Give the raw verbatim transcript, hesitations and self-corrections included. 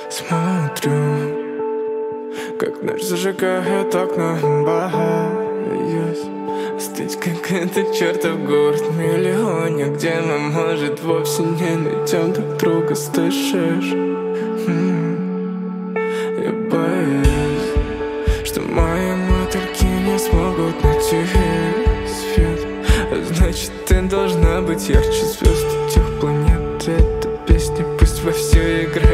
Смотрю, как ночь зажигает окна, боюсь остыть, как этот чертов город-миллионе, где мы, может, вовсе не найдем друг друга. Слышишь? М-м-м. Я боюсь, что мои мотыльки не смогут найти свет, а значит, ты должна быть ярче звезд и тех планет. Эта песня пусть во все играет.